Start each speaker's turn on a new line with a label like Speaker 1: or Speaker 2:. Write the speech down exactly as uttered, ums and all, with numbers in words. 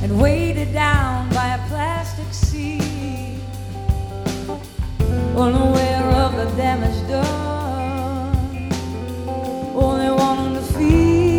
Speaker 1: and weighted down by a plastic sea, unaware of the damage